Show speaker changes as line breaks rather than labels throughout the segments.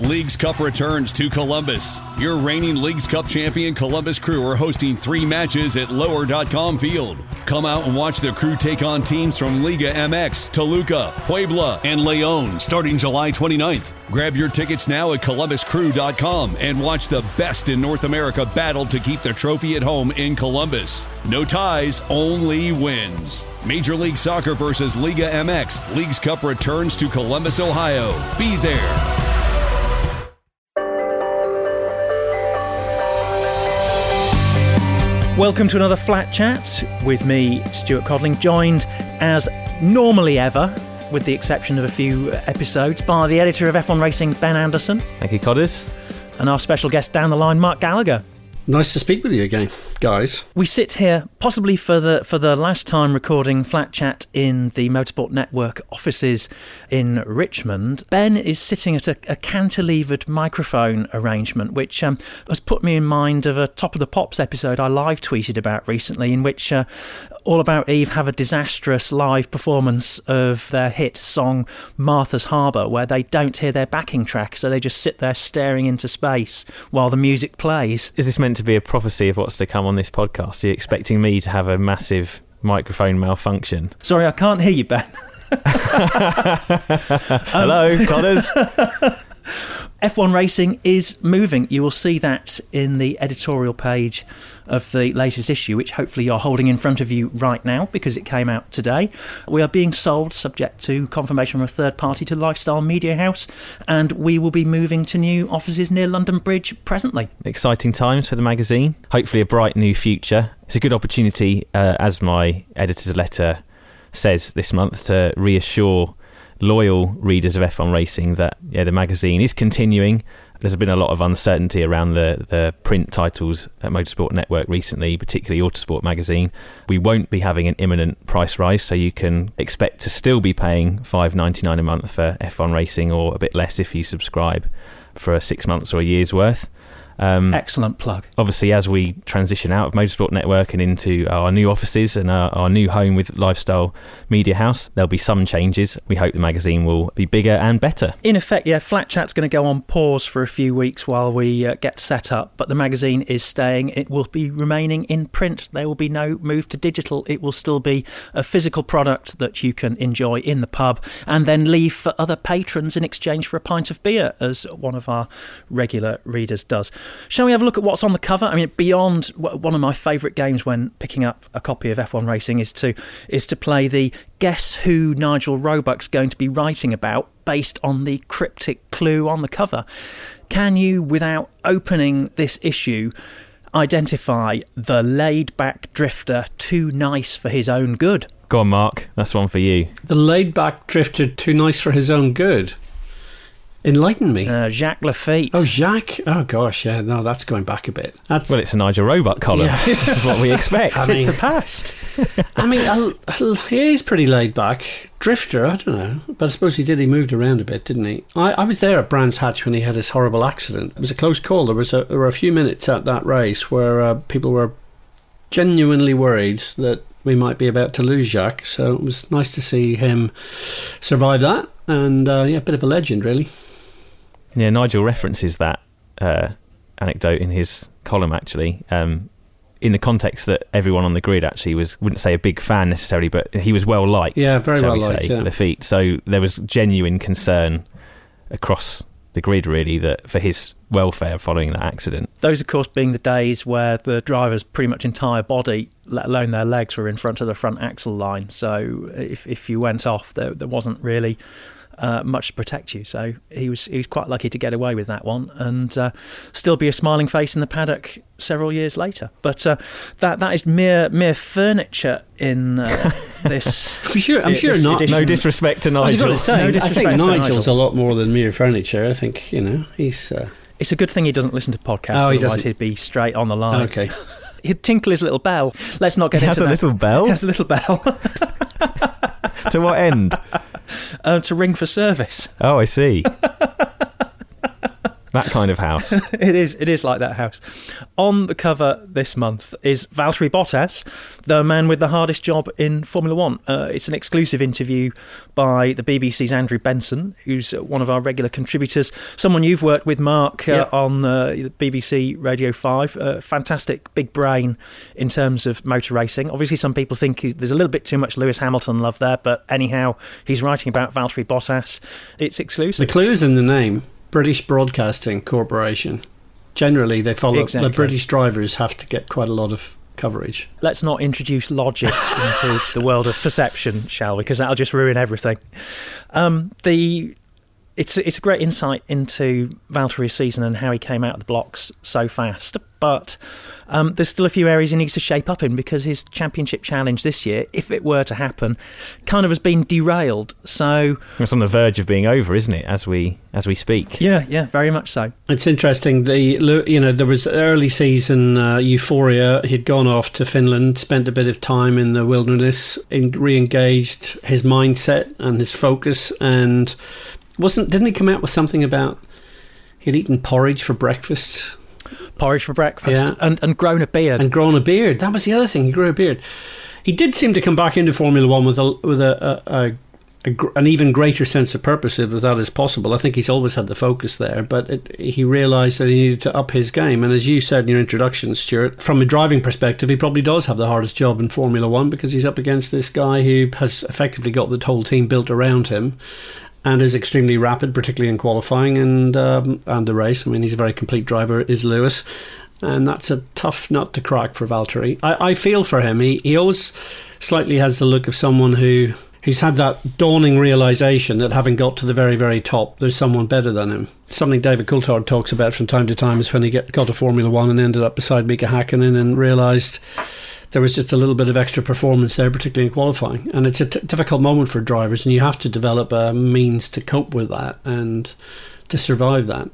Leagues Cup returns to Columbus. Your reigning Leagues Cup champion Columbus Crew are hosting 3 matches at Lower.com Field. Come out and watch the Crew take on teams from Liga MX, Toluca, Puebla, and León starting July 29th. Grab your tickets now at ColumbusCrew.com and watch the best in North America battle to keep the trophy at home in Columbus. No ties, only wins. Major League Soccer versus Liga MX. Leagues Cup returns to Columbus, Ohio. Be there.
Welcome to another Flat Chat with me, Stuart Codling, joined as normally ever, with the exception of a few episodes, by the editor of F1 Racing, Ben Anderson.
Thank you, Codders.
And our special guest down the line, Mark Gallagher.
Nice to speak with you again, guys.
We sit here, possibly for the last time, recording Flat Chat in the Motorsport Network offices in Richmond. Ben is sitting at a cantilevered microphone arrangement, which has put me in mind of a Top of the Pops episode I live tweeted about recently, in which All About Eve have a disastrous live performance of their hit song Martha's Harbour, where they don't hear their backing track, so they just sit there staring into space while the music plays.
Is this meant to be a prophecy of what's to come on this podcast? Are you expecting me to have a massive microphone malfunction?
Sorry, I can't hear you, Ben.
Hello, Codders.
F1 Racing is moving. You will see that in the editorial page of the latest issue, which hopefully you're holding in front of you right now because it came out today. We are being sold, subject to confirmation from a third party, to Lifestyle Media House, and we will be moving to new offices near London Bridge presently.
Exciting times for the magazine. Hopefully a bright new future. It's a good opportunity, as my editor's letter says this month, to reassure loyal readers of F1 Racing that the magazine is continuing. There's been a lot of uncertainty around the print titles at Motorsport Network recently, particularly Autosport magazine. We won't be having an imminent price rise, so you can expect to still be paying $5.99 a month for F1 Racing, or a bit less if you subscribe for 6 months or a year's worth.
Excellent plug.
Obviously, as we transition out of Motorsport Network and into our new offices and our new home with Lifestyle Media House, there'll be some changes. We hope the magazine will be bigger and better.
In effect, Flat Chat's going to go on pause for a few weeks while we get set up, but the magazine is staying. It will be remaining in print. There will be no move to digital. It will still be a physical product that you can enjoy in the pub and then leave for other patrons in exchange for a pint of beer, as one of our regular readers does. Shall we have a look at what's on the cover? I mean, beyond one of my favourite games when picking up a copy of F1 Racing is to play the Guess Who Nigel Roebuck's going to be writing about, based on the cryptic clue on the cover. Can you, without opening this issue, identify the laid-back drifter too nice for his own good?
Go on, Mark. That's one for you.
The laid-back drifter too nice for his own good. Enlighten me.
Jacques Lafitte.
Oh, Jacques. Oh, gosh, yeah. No, that's going back a bit.
Well, it's a Nigel Roebuck column. Yeah. This is what we expect.
It's the past.
I mean, he is pretty laid back. Drifter, I don't know. But I suppose he moved around a bit, didn't he? I was there at Brands Hatch when he had his horrible accident. It was a close call. There were a few minutes at that race where people were genuinely worried that we might be about to lose Jacques. So it was nice to see him survive that. And, a bit of a legend, really.
Yeah, Nigel references that anecdote in his column, actually, in the context that everyone on the grid actually wouldn't say a big fan necessarily, but he was well liked.
Yeah, very well liked. Yeah.
Lafitte. So there was genuine concern across the grid, really, that for his welfare following that accident.
Those, of course, being the days where the driver's pretty much entire body, let alone their legs, were in front of the front axle line. So if you went off, there wasn't really much to protect you, so he was quite lucky to get away with that one and still be a smiling face in the paddock several years later. But that is mere furniture in this.
I'm sure not.
Edition.
No disrespect to Nigel.
I was going to say,
I
think Nigel's a lot more than mere furniture. I think he's.
It's a good thing he doesn't listen to podcasts.
Oh,
otherwise he'd be straight on the line.
Okay.
He'd tinkle his little bell. Let's not get into that.
He has a little bell?
He has a little bell.
To what end?
To ring for service.
Oh, I see. That kind of house.
It is like that house. On the cover this month is Valtteri Bottas, the man with the hardest job in Formula One. It's an exclusive interview by the BBC's Andrew Benson, who's one of our regular contributors, someone you've worked with, Mark, on the BBC Radio 5. Fantastic big brain in terms of motor racing. Obviously, some people think there's a little bit too much Lewis Hamilton love there, but anyhow, he's writing about Valtteri Bottas. It's exclusive.
The clue's in the name. British Broadcasting Corporation. Generally, they follow.
Exactly.
The British drivers have to get quite a lot of coverage.
Let's not introduce logic into the world of perception, shall we? Because that'll just ruin everything. It's a great insight into Valtteri's season and how he came out of the blocks so fast. But there's still a few areas he needs to shape up in, because his championship challenge this year, if it were to happen, kind of has been derailed. So
it's on the verge of being over, isn't it, as we speak?
Yeah, very much so.
It's interesting. There was early season euphoria. He'd gone off to Finland, spent a bit of time in the wilderness, re-engaged his mindset and his focus, and didn't he come out with something about he'd eaten porridge for breakfast?
Porridge for breakfast, and grown a beard.
And grown a beard. That was the other thing. He grew a beard. He did seem to come back into Formula One with an even greater sense of purpose, if that is possible. I think he's always had the focus there, but he realised that he needed to up his game. And as you said in your introduction, Stuart, from a driving perspective, he probably does have the hardest job in Formula One, because he's up against this guy who has effectively got the whole team built around him, and is extremely rapid, particularly in qualifying and the race. I mean, he's a very complete driver, is Lewis, and that's a tough nut to crack for Valtteri. I feel for him. He always slightly has the look of someone who's had that dawning realisation that having got to the very, very top, there's someone better than him. Something David Coulthard talks about from time to time is when he got to Formula One and ended up beside Mika Häkkinen and realised there was just a little bit of extra performance there, particularly in qualifying. And it's a difficult moment for drivers, and you have to develop a means to cope with that and to survive that.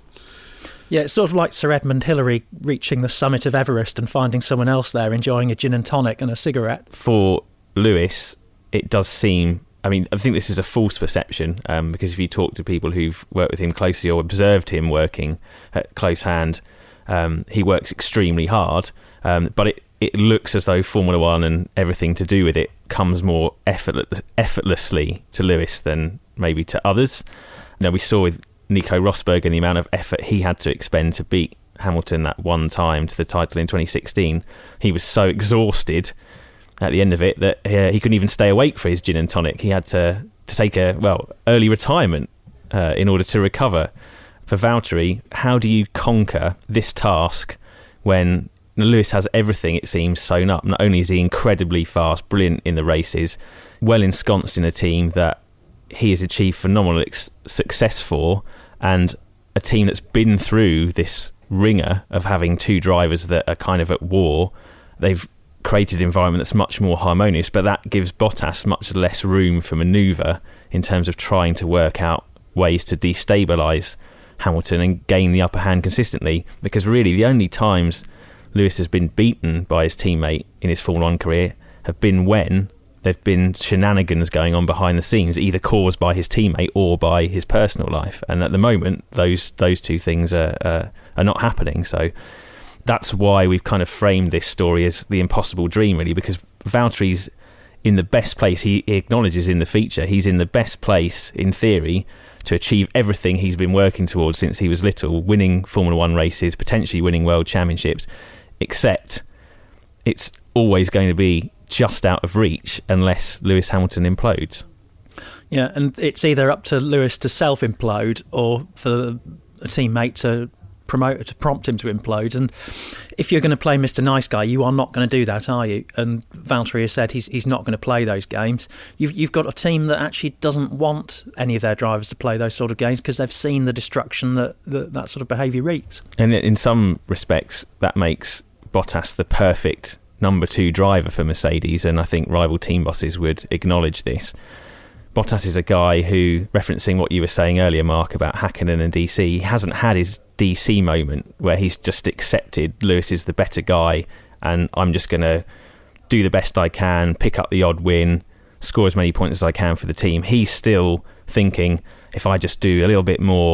Yeah, it's sort of like Sir Edmund Hillary reaching the summit of Everest and finding someone else there enjoying a gin and tonic and a cigarette.
For Lewis, it does seem... I mean, I think this is a false perception, because if you talk to people who've worked with him closely or observed him working at close hand, he works extremely hard, but it looks as though Formula One and everything to do with it comes more effortlessly to Lewis than maybe to others. We saw with Nico Rosberg and the amount of effort he had to expend to beat Hamilton that one time to the title in 2016. He was so exhausted at the end of it that he couldn't even stay awake for his gin and tonic. He had to take early retirement in order to recover. For Valtteri, how do you conquer this task when Lewis has everything, it seems, sewn up? Not only is he incredibly fast, brilliant in the races, well ensconced in a team that he has achieved phenomenal success for, and a team that's been through this ringer of having two drivers that are kind of at war. They've created an environment that's much more harmonious, but that gives Bottas much less room for manoeuvre in terms of trying to work out ways to destabilise Hamilton and gain the upper hand consistently, because really the only times Lewis has been beaten by his teammate in his Formula 1 career have been when there've been shenanigans going on behind the scenes, either caused by his teammate or by his personal life. And at the moment, those two things are not happening. So that's why we've kind of framed this story as the impossible dream, really, because Valtteri's in the best place. He acknowledges in the feature he's in the best place, in theory, to achieve everything he's been working towards since he was little, winning Formula 1 races, potentially winning world championships, except it's always going to be just out of reach unless Lewis Hamilton implodes.
Yeah, and it's either up to Lewis to self-implode or for a teammate to prompt him to implode. And if you're going to play Mr. Nice Guy, you are not going to do that, are you? And Valtteri has said he's not going to play those games. You've got a team that actually doesn't want any of their drivers to play those sort of games because they've seen the destruction that sort of behaviour wreaks. And
in some respects, that makes Bottas the perfect number 2 driver for Mercedes, and I think rival team bosses would acknowledge this. Bottas is a guy who, referencing what you were saying earlier, Mark, about Häkkinen and DC, he hasn't had his DC moment where he's just accepted Lewis is the better guy and I'm just going to do the best I can, pick up the odd win, score as many points as I can for the team. He's still thinking, if I just do a little bit more,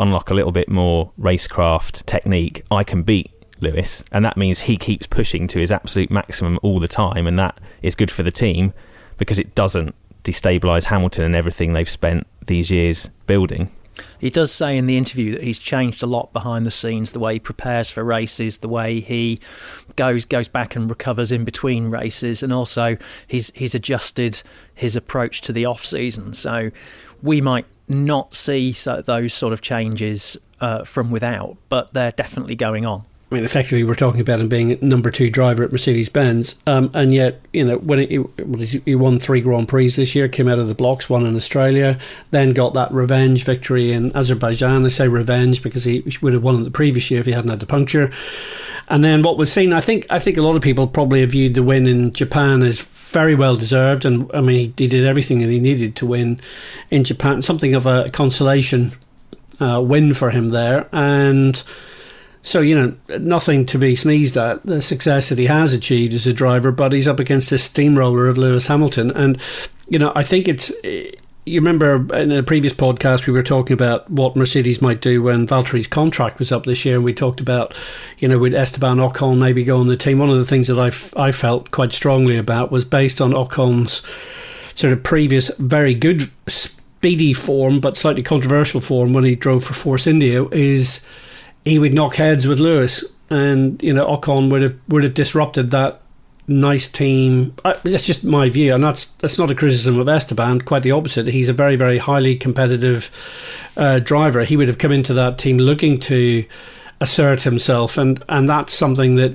unlock a little bit more racecraft technique, I can beat Lewis. And that means he keeps pushing to his absolute maximum all the time, and that is good for the team because it doesn't destabilise Hamilton and everything they've spent these years building.
He does say in the interview that he's changed a lot behind the scenes, the way he prepares for races, the way he goes back and recovers in between races, and also he's adjusted his approach to the off-season. So we might not see those sort of changes from without, but they're definitely going on.
I mean, effectively, we're talking about him being number 2 driver at Mercedes-Benz, and yet, when he won 3 Grand Prix this year, came out of the blocks, won in Australia, then got that revenge victory in Azerbaijan. I say revenge because he would have won it the previous year if he hadn't had the puncture. And then what was seen, I think a lot of people probably have viewed the win in Japan as very well deserved, and I mean, he did everything that he needed to win in Japan, something of a consolation win for him there, and so, nothing to be sneezed at, the success that he has achieved as a driver, but he's up against this steamroller of Lewis Hamilton. And, I think you remember in a previous podcast we were talking about what Mercedes might do when Valtteri's contract was up this year, and we talked about, with Esteban Ocon maybe go on the team. One of the things that I felt quite strongly about was based on Ocon's sort of previous very good speedy form, but slightly controversial form when he drove for Force India, is he would knock heads with Lewis, and Ocon would have disrupted that nice team. That's just my view, and that's not a criticism of Esteban. Quite the opposite. He's a very, very highly competitive driver. He would have come into that team looking to assert himself, and that's something that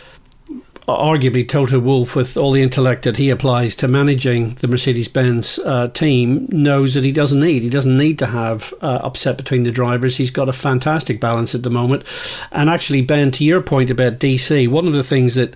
arguably Toto Wolff, with all the intellect that he applies to managing the Mercedes-Benz team, knows that he doesn't need. He doesn't need to have upset between the drivers. He's got a fantastic balance at the moment. And actually, Ben, to your point about DC, one of the things that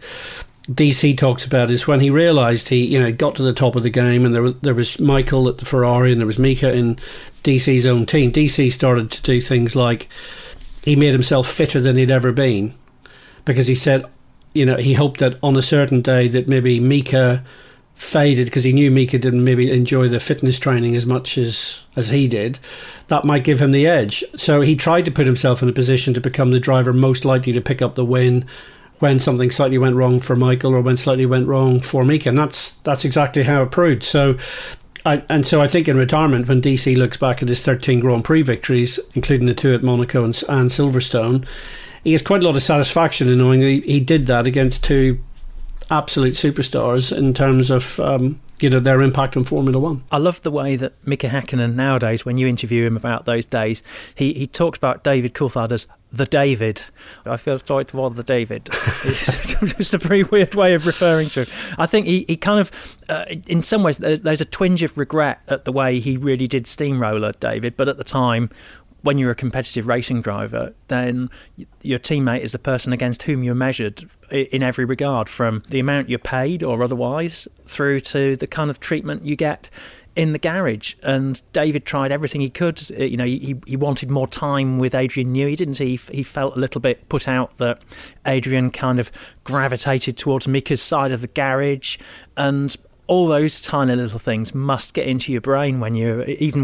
DC talks about is when he realised he got to the top of the game, and there was Michael at the Ferrari and there was Mika in DC's own team. DC started to do things like he made himself fitter than he'd ever been, because he said, he hoped that on a certain day that maybe Mika faded, because he knew Mika didn't maybe enjoy the fitness training as much as he did. That might give him the edge. So he tried to put himself in a position to become the driver most likely to pick up the win when something slightly went wrong for Michael or when slightly went wrong for Mika. And that's exactly how it proved. So I think in retirement, when DC looks back at his 13 Grand Prix victories, including the 2 at Monaco and Silverstone, he has quite a lot of satisfaction in knowing that he did that against 2 absolute superstars in terms of their impact on Formula One.
I love the way that Mika Häkkinen nowadays, when you interview him about those days, he talks about David Coulthard as the David. I feel sorry for the David. It's just a pretty weird way of referring to him. I think he kind of, in some ways, there's a twinge of regret at the way he really did steamroller David, but at the time, when you're a competitive racing driver, then your teammate is the person against whom you're measured in every regard, from the amount you're paid or otherwise through to the kind of treatment you get in the garage. And David tried everything he could. He wanted more time with Adrian Newey, didn't he? He felt a little bit put out that Adrian kind of gravitated towards Mika's side of the garage, and all those tiny little things must get into your brain when you're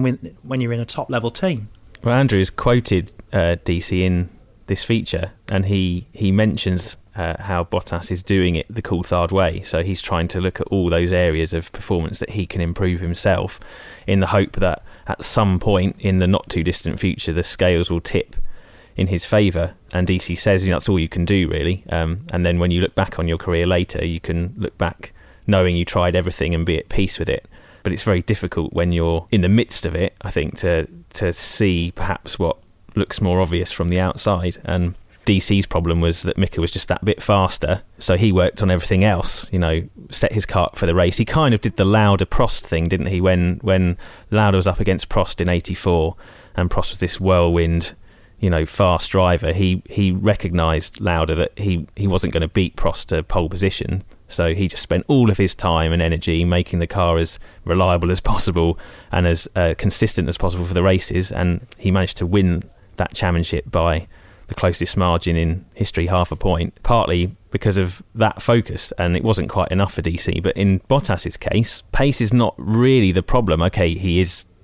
in a top level team.
Well, Andrew's quoted DC in this feature, and he mentions how Bottas is doing it the Coulthard way. So he's trying to look at all those areas of performance that he can improve himself, in the hope that at some point in the not too distant future the scales will tip in his favour. And DC says that's all you can do, really. And then when you look back on your career later, you can look back knowing you tried everything and be at peace with it. But it's very difficult when you're in the midst of it, I think, to see perhaps what looks more obvious from the outside. And DC's problem was that Mika was just that bit faster, so he worked on everything else, set his car up for the race. He kind of did the Lauda-Prost thing, didn't he, when Lauda was up against Prost in 84, and Prost was this whirlwind, fast driver. He recognised Lauda that he wasn't going to beat Prost to pole position, so he just spent all of his time and energy making the car as reliable as possible and as consistent as possible for the races, and he managed to win that championship by the closest margin in history, 0.5 point, partly because of that focus. And it wasn't quite enough for DC. But in Bottas's case, pace is not really the problem. Okay, he is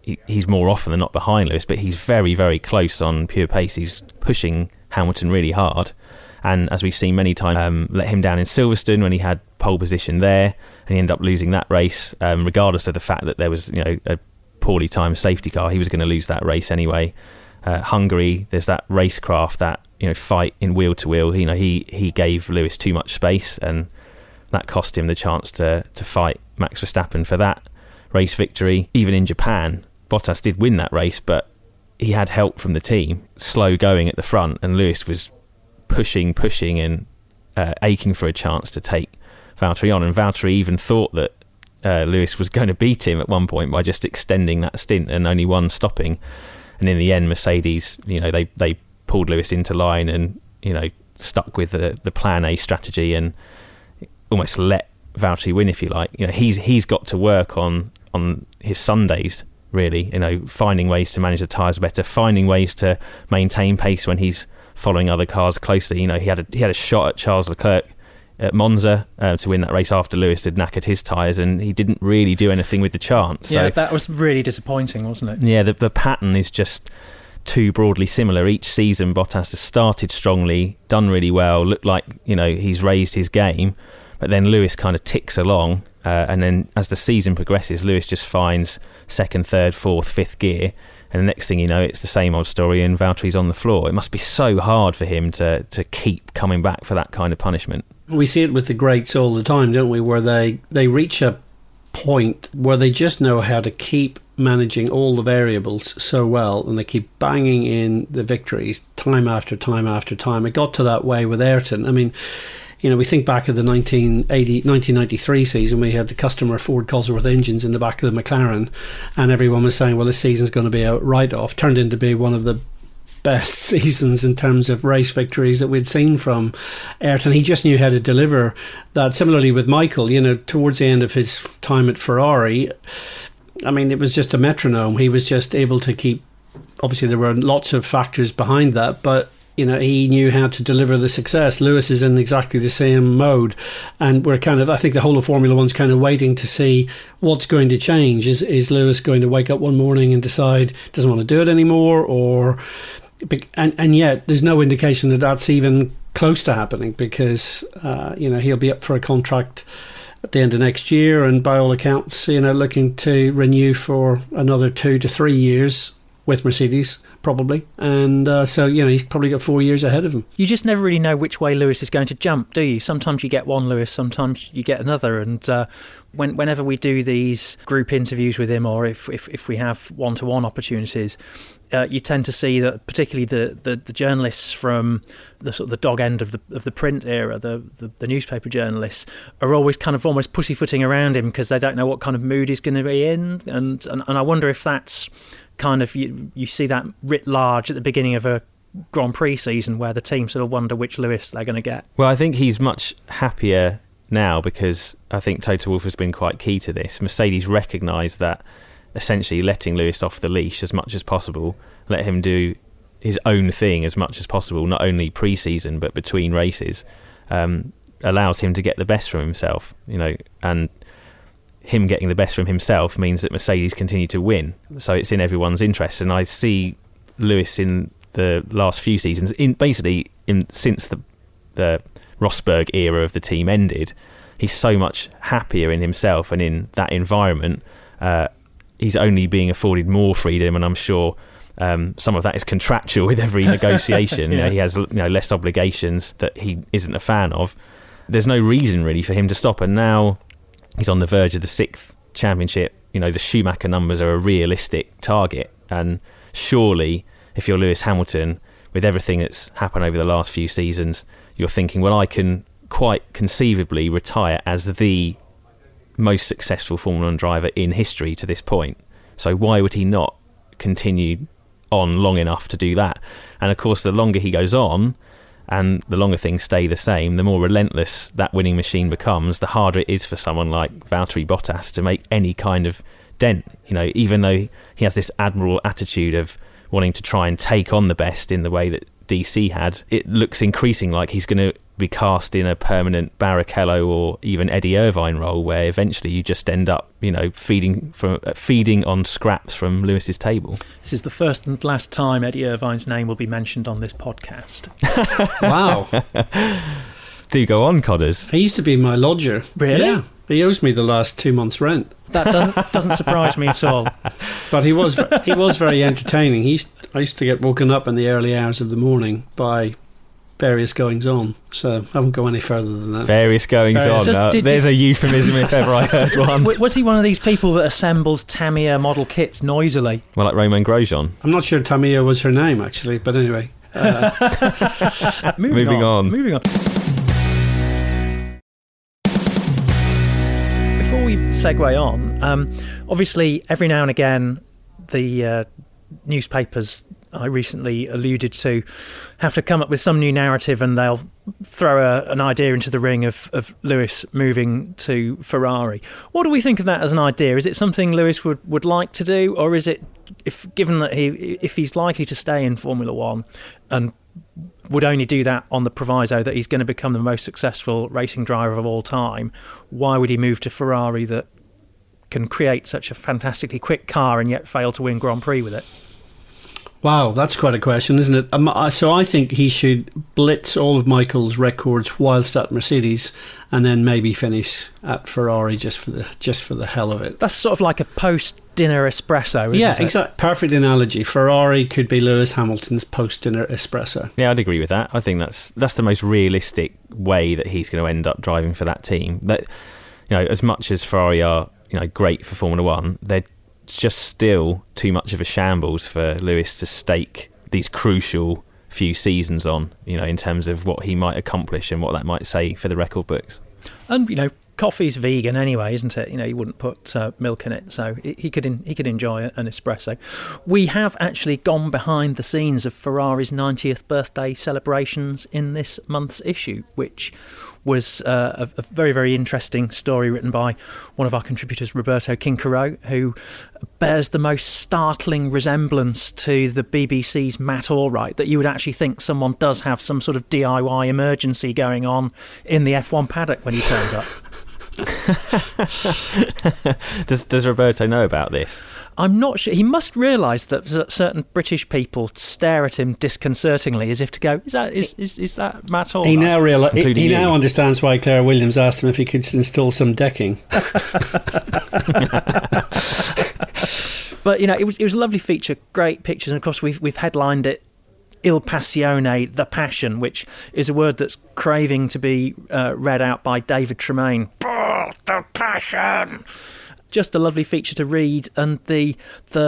he's more often than not behind Lewis, but he's very, very close on pure pace. He's pushing Hamilton really hard, and as we've seen many times, let him down in Silverstone when he had pole position there, and he ended up losing that race, regardless of the fact that there was a poorly timed safety car. He was going to lose that race anyway. Hungary, there's that racecraft, that fight in wheel to wheel. He gave Lewis too much space, and that cost him the chance to fight Max Verstappen for that race victory. Even in Japan, Bottas did win that race, but he had help from the team, slow going at the front, and Lewis was pushing and aching for a chance to take Valtteri on. And Valtteri even thought that Lewis was going to beat him at one point by just extending that stint and only one stopping. And in the end, Mercedes, they pulled Lewis into line and stuck with the plan A strategy and almost let Valtteri win, if you like. He's got to work on his Sundays, really. Finding ways to manage the tyres better, finding ways to maintain pace when he's following other cars closely. He had a shot at Charles Leclerc at Monza to win that race after Lewis had knackered his tyres, and he didn't really do anything with the chance.
Yeah, that was really disappointing, wasn't it?
Yeah, the pattern is just too broadly similar. Each season, Bottas has started strongly, done really well, looked like he's raised his game, but then Lewis kind of ticks along, and then as the season progresses, Lewis just finds second, third, fourth, fifth gear, and the next thing you know, it's the same old story and Valtteri's on the floor. It must be so hard for him to keep coming back for that kind of punishment.
We see it with the greats all the time, don't we, where they reach a point where they just know how to keep managing all the variables so well, and they keep banging in the victories time after time after time. It got to that way with Ayrton. I mean, we think back of the 1993 season, we had the customer Ford Cosworth engines in the back of the McLaren, and everyone was saying, well, this season's going to be a write-off. Turned into be one of the best seasons in terms of race victories that we'd seen from Ayrton. He just knew how to deliver that. Similarly with Michael, towards the end of his time at Ferrari, I mean, it was just a metronome. He was just able to keep, obviously there were lots of factors behind that, but he knew how to deliver the success. Lewis is in exactly the same mode, and we're I think the whole of Formula One's kind of waiting to see what's going to change. Is Lewis going to wake up one morning and decide doesn't want to do it anymore, and yet there's no indication that that's even close to happening, because he'll be up for a contract at the end of next year, and by all accounts, looking to renew for another 2 to 3 years with Mercedes, probably. And so, he's probably got 4 years ahead of him.
You just never really know which way Lewis is going to jump, do you? Sometimes you get one Lewis, sometimes you get another. And whenever we do these group interviews with him, or if we have one-to-one opportunities, you tend to see that particularly the journalists from the sort of the dog end of the print era, the newspaper journalists, are always kind of almost pussyfooting around him because they don't know what kind of mood he's going to be in. And I wonder if that's kind of, you see that writ large at the beginning of a Grand Prix season where the team sort of wonder which Lewis they're going to get.
Well, I think he's much happier now, because I think Toto Wolff has been quite key to this. Mercedes recognised that essentially letting Lewis off the leash as much as possible, let him do his own thing as much as possible, not only pre-season but between races, allows him to get the best from himself, and him getting the best from himself means that Mercedes continue to win. So it's in everyone's interest, and I see Lewis in the last few seasons, since the Rosberg era of the team ended, he's so much happier in himself and in that environment. He's only being afforded more freedom, and I'm sure some of that is contractual with every negotiation.
Yeah.
He has less obligations that he isn't a fan of. There's no reason really for him to stop, and now he's on the verge of the 6th championship. The Schumacher numbers are a realistic target, and surely if you're Lewis Hamilton, with everything that's happened over the last few seasons, you're thinking, well, I can quite conceivably retire as the most successful Formula 1 driver in history to this point. So why would he not continue on long enough to do that? And of course, the longer he goes on and the longer things stay the same, the more relentless that winning machine becomes, the harder it is for someone like Valtteri Bottas to make any kind of dent. Even though he has this admirable attitude of wanting to try and take on the best in the way that DC had, it looks increasing like he's going to be cast in a permanent Barrichello or even Eddie Irvine role, where eventually you just end up, feeding on scraps from Lewis's table.
This is the first and last time Eddie Irvine's name will be mentioned on this podcast.
Wow.
Do go on, Codders.
He used to be my lodger.
Really?
Yeah. He owes me the last 2 months' rent.
That doesn't surprise me at all.
But he was very entertaining. I used to get woken up in the early hours of the morning by various goings on. So I won't go any further than that.
Various goings on. There's a euphemism if ever I heard one.
Was he one of these people that assembles Tamiya model kits noisily?
Well, like Romain Grosjean.
I'm not sure Tamiya was her name, actually, but anyway.
Moving on. Before we segue on, obviously every now and again the newspapers I recently alluded to have to come up with some new narrative, and they'll throw an idea into the ring of Lewis moving to Ferrari. What do we think of that as an idea? Is it something Lewis would like to do, or is it, given that if he's likely to stay in Formula One and would only do that on the proviso that he's going to become the most successful racing driver of all time, why would he move to Ferrari that can create such a fantastically quick car and yet fail to win Grand Prix with it?
Wow, that's quite a question, isn't it? So I think he should blitz all of Michael's records whilst at Mercedes, and then maybe finish at Ferrari just for the hell of it.
That's sort of like a post-dinner espresso, isn't it?
Yeah, exactly. Perfect analogy. Ferrari could be Lewis Hamilton's post-dinner espresso.
Yeah, I'd agree with that. I think that's the most realistic way that he's going to end up driving for that team. That, as much as Ferrari are great for Formula One, they're just still too much of a shambles for Lewis to stake these crucial few seasons on, in terms of what he might accomplish and what that might say for the record books.
And coffee's vegan anyway, isn't it? You wouldn't put milk in it, so he could enjoy an espresso. We have actually gone behind the scenes of Ferrari's 90th birthday celebrations in this month's issue, which was a very, very interesting story written by one of our contributors, Roberto Quincaro, who bears the most startling resemblance to the BBC's Matt Allwright, that you would actually think someone does have some sort of DIY emergency going on in the F1 paddock when he turns up.
Does Roberto know about this?
I'm not sure. He must realise that certain British people stare at him disconcertingly, as if to go, is that Matt Allwright?
He now understands why Claire Williams asked him if he could install some decking.
But it was a lovely feature, great pictures, and of course we've headlined it Il Passione, the passion, which is a word that's craving to be read out by David Tremaine. The passion. Just a lovely feature to read, and the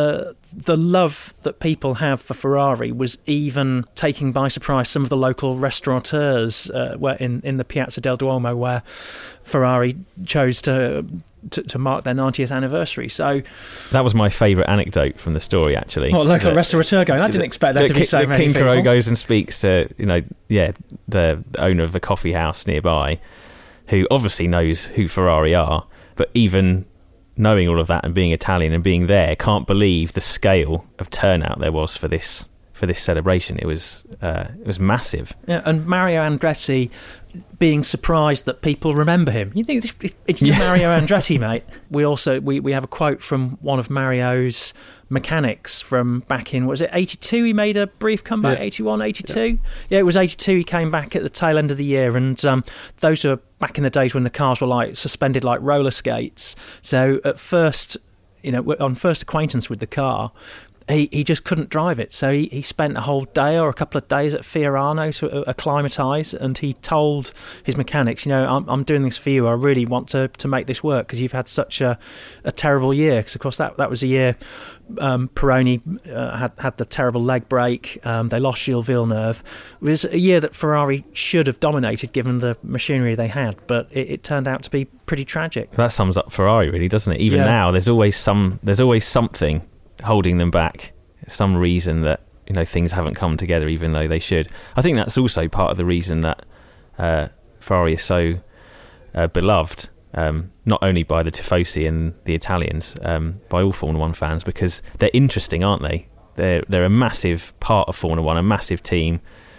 love that people have for Ferrari was even taking by surprise some of the local restaurateurs where in the Piazza del Duomo, where Ferrari chose to mark their 90th anniversary. So
that was my favourite anecdote from the story, actually.
What, local restaurateur going? I didn't expect there to be so many people.
Quincaro goes and speaks to the owner of the coffee house nearby, who obviously knows who Ferrari are, but even knowing all of that and being Italian and being there, can't believe the scale of turnout there was for this celebration. It was massive. Yeah,
and Mario Andretti being surprised that people remember him. You think it's Mario Andretti, mate? We also we have a quote from one of Mario's mechanics from back in, was it 82? He made a brief comeback. 81, 82. Yeah, it was 82. He came back at the tail end of the year, and those were back in the days when the cars were like suspended like roller skates. So at first, on first acquaintance with the car, he just couldn't drive it. So he spent a whole day or a couple of days at Fiorano to acclimatise, and he told his mechanics, I'm doing this for you. I really want to make this work because you've had such a terrible year. Because, of course, that was a year Pironi had the terrible leg break. They lost Gilles Villeneuve. It was a year that Ferrari should have dominated given the machinery they had, but it turned out to be pretty tragic.
That sums up Ferrari, really, doesn't it? Even now, there's always something holding them back, some reason that things haven't come together even though they should. I think that's also part of the reason that Ferrari is so beloved, not only by the Tifosi and the Italians, by all Formula One fans, because they're interesting, aren't they? They're a massive part of Formula One, a massive team.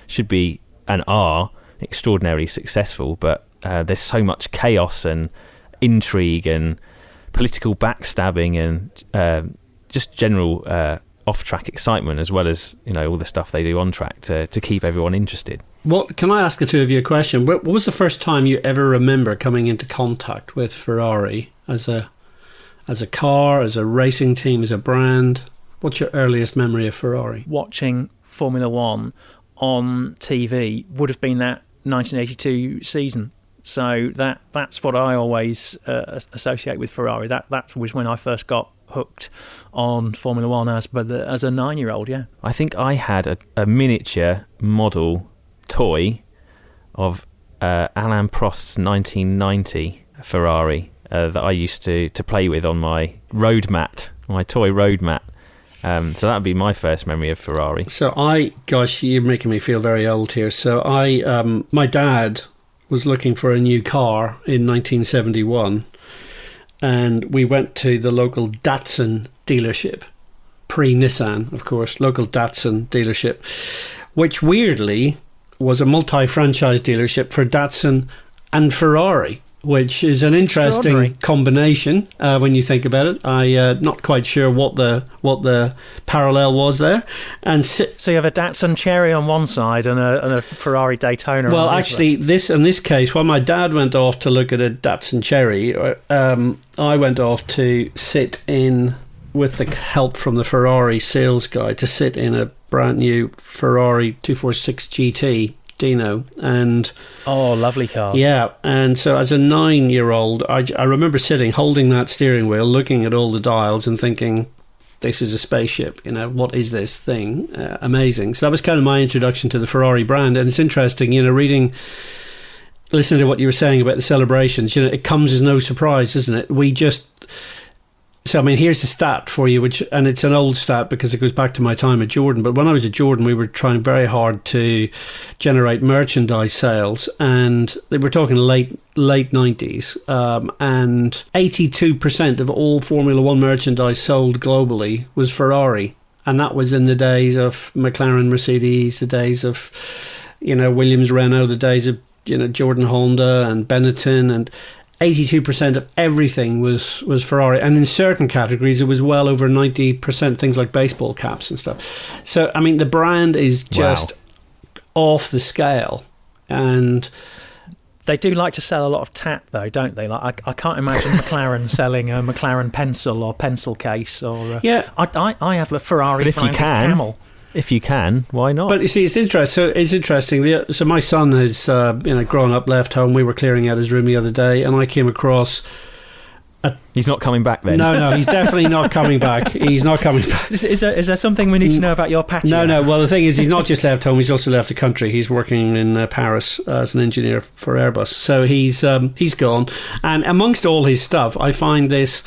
should be and are extraordinarily successful, but there's so much chaos and intrigue and political backstabbing and just general off-track excitement, as well as all the stuff they do on track to keep everyone interested.
What can I ask the two of you a question? What was the first time you ever remember coming into contact with Ferrari as a car, as a racing team, as a brand? What's your earliest memory of Ferrari?
Watching Formula One on TV would have been that 1982 season. So that's what I always associate with Ferrari. That was when I first got hooked on Formula One as a 9-year-old. Yeah,
I think I had a miniature model toy of Alain Prost's 1990 Ferrari that I used to play with on my road mat, my toy road mat. So that would be my first memory of Ferrari.
So gosh, you're making me feel very old here. So my dad was looking for a new car in 1971, and we went to the local Datsun dealership, pre-Nissan, of course, local Datsun dealership, which weirdly was a multi-franchise dealership for Datsun and Ferrari, which is an interesting combination when you think about it. I'm not quite sure what the parallel was there. And
so you have a Datsun Cherry on one side and a Ferrari Daytona.
Well,
on the
actually, in this case, while my dad went off to look at a Datsun Cherry, I went off to sit in, with the help from the Ferrari sales guy, to sit in a brand new Ferrari 246 GT Dino. And
lovely car.
Yeah, and so as a 9-year-old, I remember sitting, holding that steering wheel, looking at all the dials and thinking, this is a spaceship, what is this thing? Amazing. So that was kind of my introduction to the Ferrari brand. And it's interesting, listening to what you were saying about the celebrations, it comes as no surprise, doesn't it? So, I mean, here's the stat for you, and it's an old stat because it goes back to my time at Jordan. But when I was at Jordan, we were trying very hard to generate merchandise sales, and they were talking late 90s, and 82% of all Formula One merchandise sold globally was Ferrari. And that was in the days of McLaren, Mercedes, the days of, Williams, Renault, the days of, Jordan, Honda and Benetton, and 82% of everything was Ferrari, and in certain categories it was well over 90%, things like baseball caps and stuff. So I mean, the brand is just off the scale. And
they do like to sell a lot of tat, though, don't they? Like I can't imagine McLaren selling a McLaren pencil or pencil case, or I have a Ferrari.
But if you can,
Camel.
If you can, why not?
But you see, it's interesting. So my son has, grown up, left home. We were clearing out his room the other day, and I came across.
He's not coming back then.
No, he's definitely not coming back. He's not coming back.
Is there something we need to know about your patio?
No. Well, the thing is, he's not just left home. He's also left the country. He's working in Paris as an engineer for Airbus. So he's gone. And amongst all his stuff, I find this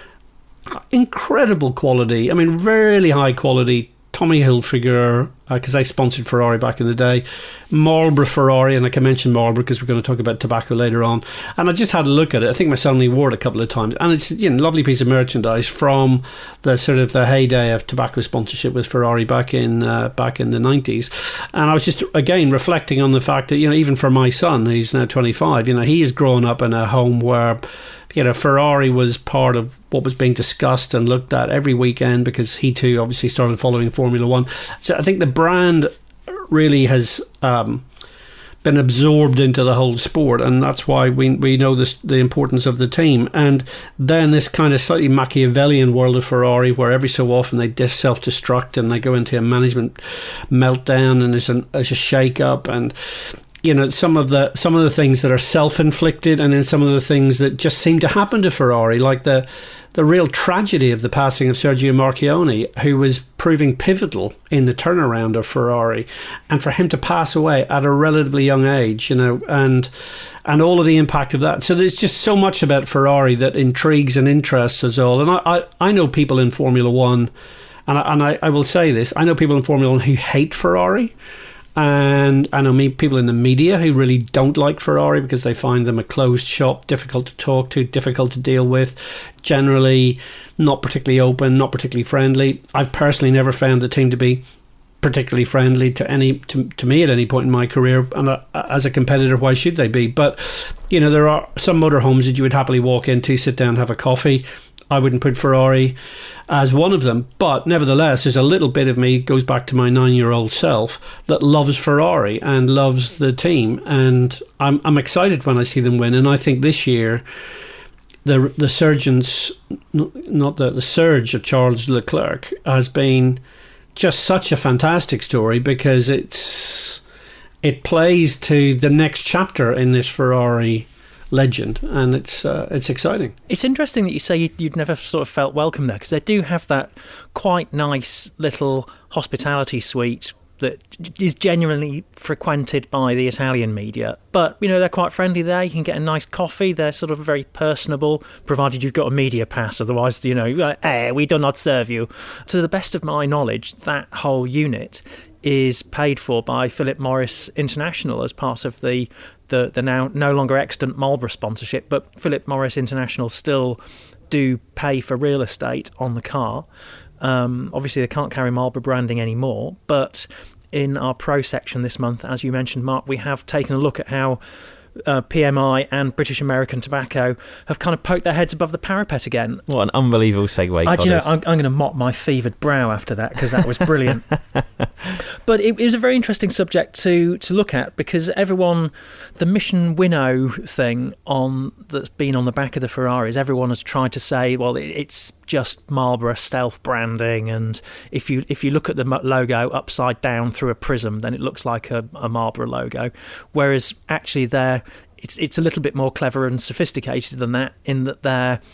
incredible quality. I mean, really high quality. Tommy Hilfiger, because they sponsored Ferrari back in the day. Marlboro Ferrari, and I can mention Marlboro because we're going to talk about tobacco later on. And I just had a look at it. I think my son only wore it a couple of times. And it's a lovely piece of merchandise from the sort of the heyday of tobacco sponsorship with Ferrari back in the 90s. And I was just, again, reflecting on the fact that, even for my son, who's now 25, he has grown up in a home where Ferrari was part of what was being discussed and looked at every weekend, because he too obviously started following Formula One. So I think the brand really has been absorbed into the whole sport, and that's why we know the importance of the team. And then this kind of slightly Machiavellian world of Ferrari, where every so often they self-destruct and they go into a management meltdown, and there's a shake-up, and some of the things that are self-inflicted, and then some of the things that just seem to happen to Ferrari, like the real tragedy of the passing of Sergio Marchionne, who was proving pivotal in the turnaround of Ferrari, and for him to pass away at a relatively young age, and all of the impact of that. So there's just so much about Ferrari that intrigues and interests us all. And I know people in Formula One, and I will say this, I know people in Formula One who hate Ferrari. And I know people in the media who really don't like Ferrari because they find them a closed shop, difficult to talk to, difficult to deal with, generally not particularly open, not particularly friendly. I've personally never found the team to be particularly friendly to me at any point in my career, and as a competitor, why should they be? But there are some motorhomes that you would happily walk into, sit down, have a coffee. I wouldn't put Ferrari as one of them, but nevertheless, there's a little bit of me, goes back to my 9-year-old self, that loves Ferrari and loves the team, and I'm excited when I see them win. And I think this year, the surge of Charles Leclerc has been just such a fantastic story, because it plays to the next chapter in this Ferrari legend, and it's exciting.
It's interesting that you say you'd never sort of felt welcome there, because they do have that quite nice little hospitality suite that is genuinely frequented by the Italian media. But, they're quite friendly there. You can get a nice coffee. They're sort of very personable, provided you've got a media pass. Otherwise, we do not serve you. To the best of my knowledge, that whole unit is paid for by Philip Morris International as part of the now no longer extant Marlboro sponsorship, but Philip Morris International still do pay for real estate on the car. Obviously, they can't carry Marlboro branding anymore, but in our pro section this month, as you mentioned, Mark, we have taken a look at how PMI and British American Tobacco have kind of poked their heads above the parapet again.
What an unbelievable segue.
I'm going to mop my fevered brow after that, because that was brilliant. But it was a very interesting subject to look at, because the Mission Winnow thing that's been on the back of the Ferraris, everyone has tried to say, well, it's just Marlboro stealth branding, and if you look at the logo upside down through a prism, then it looks like a Marlboro logo, whereas actually it's a little bit more clever and sophisticated than that, in that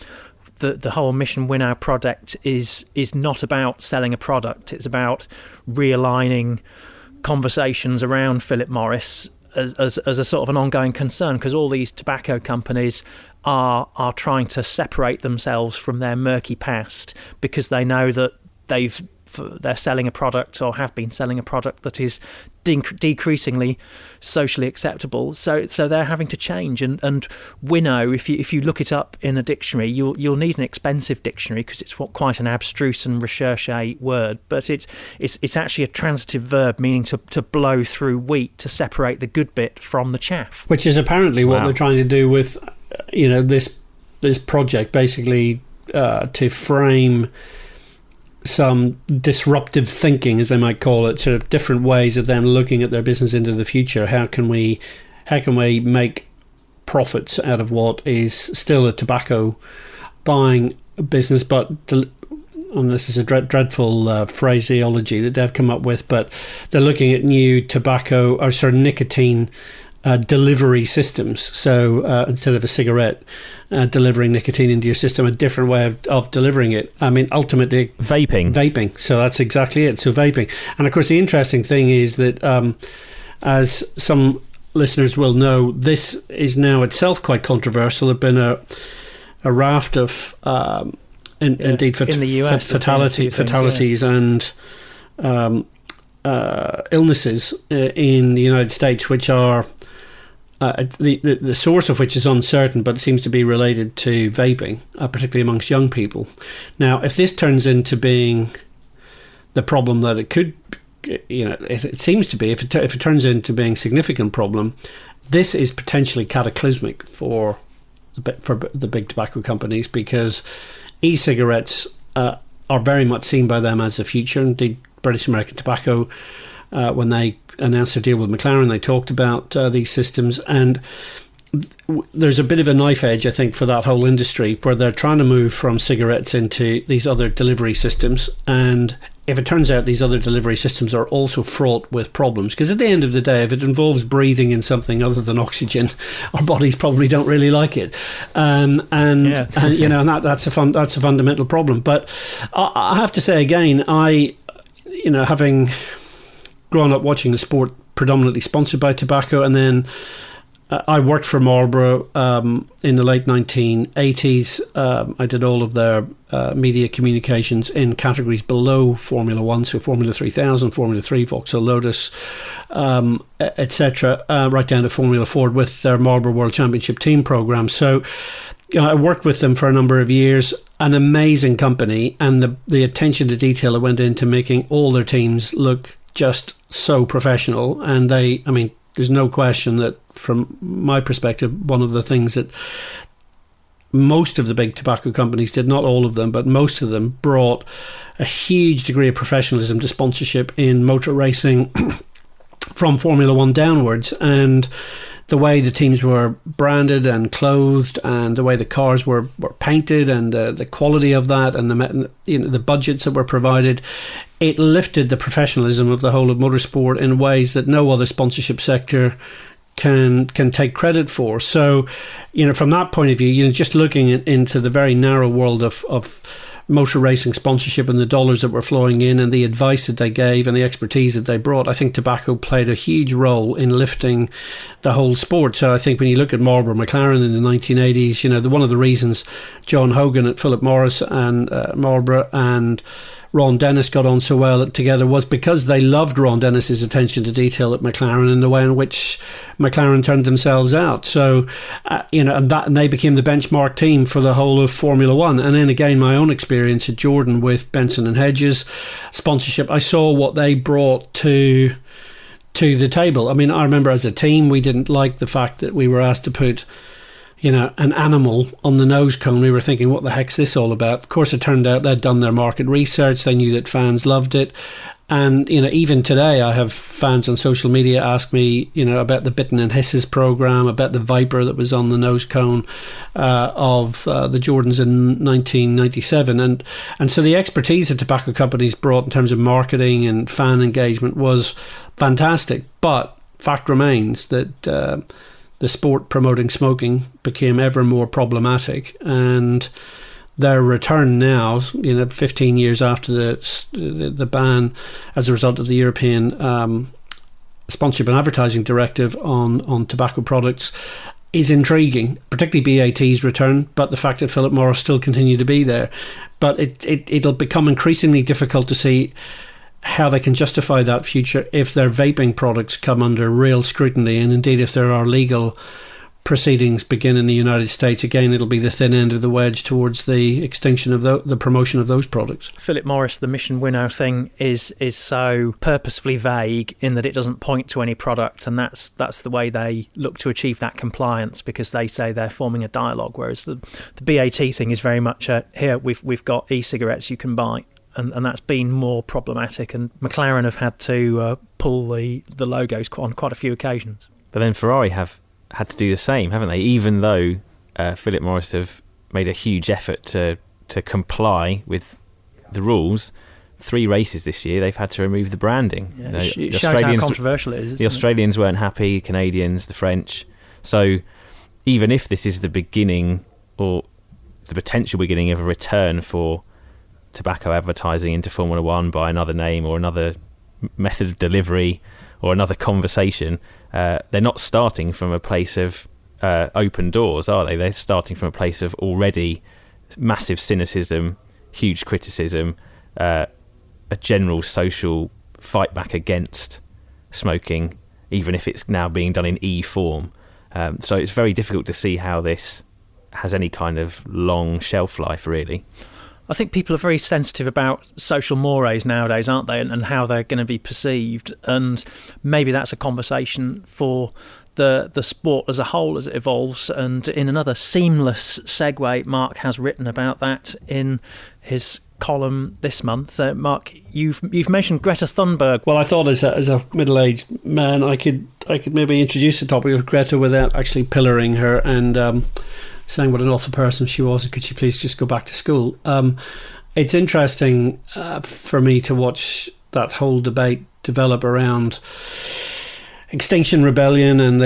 the whole Mission Winnow product is not about selling a product. It's about realigning conversations around Philip Morris as a sort of an ongoing concern, because all these tobacco companies are trying to separate themselves from their murky past, because they know that they're selling a product, or have been selling a product, that is decreasingly socially acceptable. So they're having to change. And winnow, if you look it up in a dictionary, you'll need an expensive dictionary, because it's quite an abstruse and recherché word. But it's actually a transitive verb, meaning to blow through wheat, to separate the good bit from the chaff.
Which is apparently what they're trying to do with this project, basically to frame some disruptive thinking, as they might call it, sort of different ways of them looking at their business into the future. How can we make profits out of what is still a tobacco buying business, but and this is a dreadful phraseology that they've come up with, but they're looking at new tobacco, or sort of nicotine delivery systems. So instead of a cigarette delivering nicotine into your system, a different way of delivering it. I mean, ultimately vaping. So that's exactly it. So vaping. And of course, the interesting thing is that as some listeners will know, this is now itself quite controversial. There have been a raft of indeed in the US, fatalities and illnesses in the United States, which are the source of which is uncertain, but it seems to be related to vaping, particularly amongst young people. Now, if this turns into being the problem that it could, it seems to be, if it turns into being a significant problem, this is potentially cataclysmic for the big tobacco companies, because e-cigarettes are very much seen by them as the future. Indeed, British American Tobacco, when they announced their deal with McLaren, they talked about these systems, and there's a bit of a knife edge, I think, for that whole industry, where they're trying to move from cigarettes into these other delivery systems. And if it turns out these other delivery systems are also fraught with problems, because at the end of the day, if it involves breathing in something other than oxygen, our bodies probably don't really like it, and that's a fundamental problem. But I have to say again, having grown up watching the sport predominantly sponsored by tobacco, and then I worked for Marlboro in the late 1980s. I did all of their media communications in categories below Formula 1, so Formula 3000, Formula 3, Vauxhall Lotus, etc., right down to Formula Ford with their Marlboro World Championship team program. So I worked with them for a number of years. An amazing company, and the attention to detail that went into making all their teams look just so professional, and there's no question that from my perspective, one of the things that most of the big tobacco companies did, not all of them, but most of them, brought a huge degree of professionalism to sponsorship in motor racing from Formula One downwards. And the way the teams were branded and clothed, and the way the cars were painted, and the quality of that, and the budgets that were provided, it lifted the professionalism of the whole of motorsport in ways that no other sponsorship sector can take credit for. So, from that point of view, just looking into the very narrow world of motor racing sponsorship and the dollars that were flowing in and the advice that they gave and the expertise that they brought, I think tobacco played a huge role in lifting the whole sport. So I think when you look at Marlboro McLaren in the 1980s, one of the reasons John Hogan at Philip Morris and Marlboro and Ron Dennis got on so well together was because they loved Ron Dennis's attention to detail at McLaren and the way in which McLaren turned themselves out. So, and they became the benchmark team for the whole of Formula One. And then again, my own experience at Jordan with Benson and Hedges sponsorship, I saw what they brought to the table. I mean, I remember as a team, we didn't like the fact that we were asked to put an animal on the nose cone. We were thinking, what the heck's this all about? Of course, it turned out they'd done their market research. They knew that fans loved it. And, even today, I have fans on social media ask me, about the Bitten and Hisses program, about the Viper that was on the nose cone of the Jordans in 1997. And so the expertise that tobacco companies brought in terms of marketing and fan engagement was fantastic. But fact remains that the sport promoting smoking became ever more problematic, and their return now, 15 years after the ban as a result of the European sponsorship and advertising directive on tobacco products, is intriguing, particularly BAT's return, but the fact that Philip Morris still continue to be there. But it'll become increasingly difficult to see how they can justify that future if their vaping products come under real scrutiny, and indeed if there are legal proceedings begin in the United States. Again, it'll be the thin end of the wedge towards the extinction of the promotion of those products.
Philip Morris, the Mission Winnow thing is so purposefully vague in that it doesn't point to any product, and that's the way they look to achieve that compliance, because they say they're forming a dialogue, whereas the BAT thing is very much here we've got e-cigarettes you can buy. And that's been more problematic, and McLaren have had to pull the logos on quite a few occasions.
But then Ferrari have had to do the same, haven't they? Even though Philip Morris have made a huge effort to comply with the rules, 3 races this year they've had to remove the branding.
Yeah, it shows how controversial it is.
The Australians weren't happy, Canadians, the French. So even if this is the beginning or the potential beginning of a return for tobacco advertising into Formula One by another name or another method of delivery or another conversation, they're not starting from a place of open doors, are they? They're starting from a place of already massive cynicism, huge criticism, a general social fight back against smoking, even if it's now being done in e-form. So it's very difficult to see how this has any kind of long shelf life, really.
I think people are very sensitive about social mores nowadays, aren't they, and how they're going to be perceived. And maybe that's a conversation for the sport as a whole as it evolves. And in another seamless segue, Mark has written about that in his column this month. Mark, you've mentioned Greta Thunberg.
Well, I thought as a middle-aged man, I could maybe introduce the topic of Greta without actually pillaring her and saying what an awful person she was, and could she please just go back to school. It's interesting for me to watch that whole debate develop around Extinction Rebellion and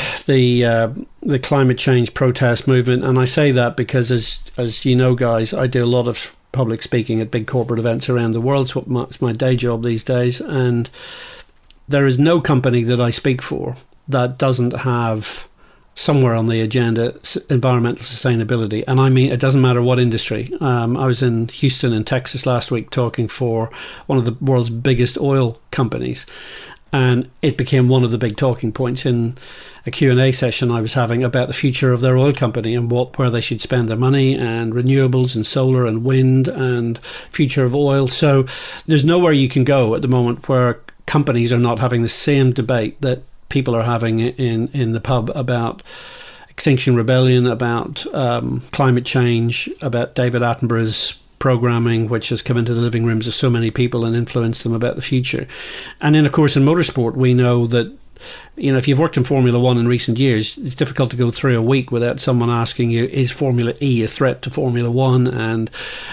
the climate change protest movement. And I say that because, as you know, guys, I do a lot of public speaking at big corporate events around the world. It's my day job these days, and there is no company that I speak for that doesn't have somewhere on the agenda environmental sustainability. And I mean, it doesn't matter what industry. I was in Houston in Texas last week talking for one of the world's biggest oil companies, and it became one of the big talking points in a Q&A session I was having about the future of their oil company and where they should spend their money, and renewables and solar and wind and future of oil. So there's nowhere you can go at the moment where companies are not having the same debate that people are having in the pub about Extinction Rebellion, about climate change, about David Attenborough's programming, which has come into the living rooms of so many people and influenced them about the future. And then, of course, in motorsport, we know that, if you've worked in Formula One in recent years, it's difficult to go through a week without someone asking you, is Formula E a threat to Formula One? And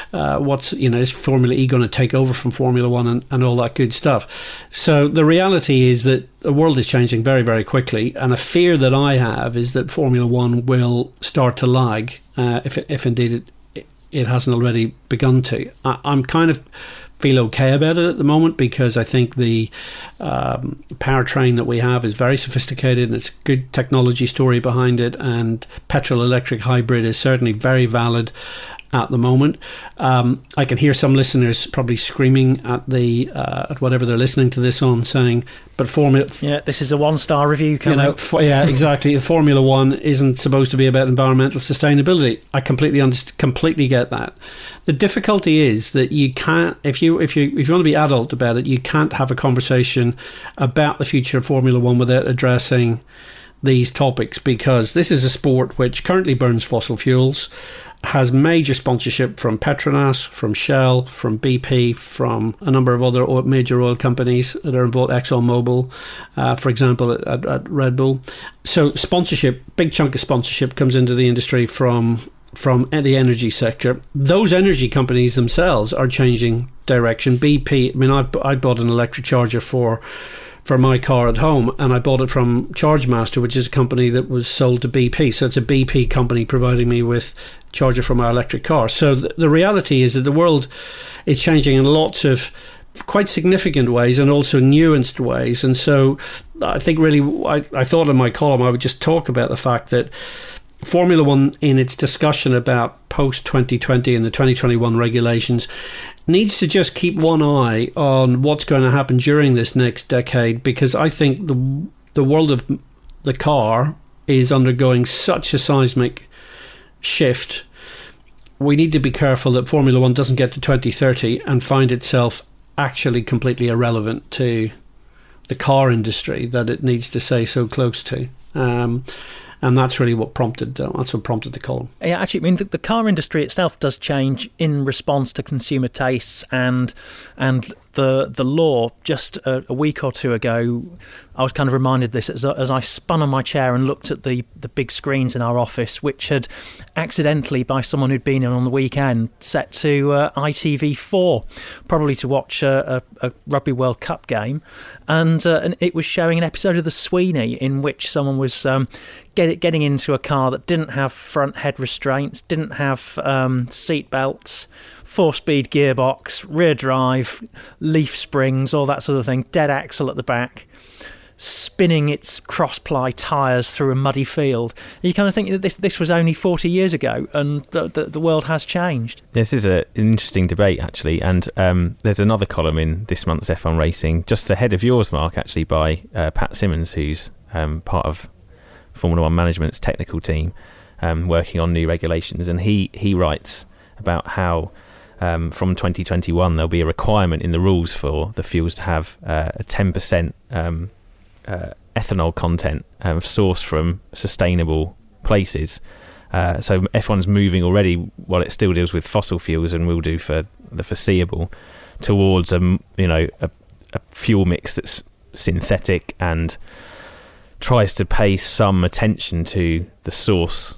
is Formula E going to take over from Formula One and all that good stuff? So the reality is that the world is changing very, very quickly. And a fear that I have is that Formula One will start to lag, if indeed it hasn't already begun to. I'm kind of feel okay about it at the moment, because I think the powertrain that we have is very sophisticated and it's a good technology story behind it, and petrol electric hybrid is certainly very valid at the moment. I can hear some listeners probably screaming at whatever they're listening to this on, saying, but Formula...
Yeah, this is a 1-star review coming out.
Yeah, exactly. Formula One isn't supposed to be about environmental sustainability. I completely get that. The difficulty is that you can't, if you want to be adult about it, you can't have a conversation about the future of Formula One without addressing these topics, because this is a sport which currently burns fossil fuels, has major sponsorship from Petronas, from Shell, from BP, from a number of other major oil companies that are involved, ExxonMobil, for example, at Red Bull. So sponsorship, big chunk of sponsorship comes into the industry from the energy sector. Those energy companies themselves are changing direction. BP, I bought an electric charger for my car at home, and I bought it from ChargeMaster, which is a company that was sold to BP. So it's a BP company providing me with charger for my electric car. So the reality is that the world is changing in lots of quite significant ways and also nuanced ways. And so I think really, I thought in my column I would just talk about the fact that Formula One, in its discussion about post-2020 and the 2021 regulations, needs to just keep one eye on what's going to happen during this next decade, because I think the world of the car is undergoing such a seismic shift. We need to be careful that Formula One doesn't get to 2030 and find itself actually completely irrelevant to the car industry that it needs to stay so close to. And that's really what prompted the column.
Yeah, actually, the car industry itself does change in response to consumer tastes and the law. Just a week or two ago, I was kind of reminded this as I spun on my chair and looked at the big screens in our office, which had accidentally, by someone who'd been in on the weekend, set to ITV4, probably to watch a Rugby World Cup game, and it was showing an episode of The Sweeney in which someone was getting into a car that didn't have front head restraints, didn't have seat belts, 4-speed gearbox, rear drive, leaf springs, all that sort of thing, dead axle at the back, spinning its cross-ply tyres through a muddy field. And you kind of think that this was only 40 years ago, and the world has changed.
This is an interesting debate, actually, and there's another column in this month's F1 Racing, just ahead of yours, Mark, actually, by Pat Simmons, who's part of Formula One management's technical team, working on new regulations, and he writes about how from 2021 there'll be a requirement in the rules for the fuels to have a 10% ethanol content sourced from sustainable places. So F1's moving already, while it still deals with fossil fuels and will do for the foreseeable, towards a fuel mix that's synthetic and tries to pay some attention to the source,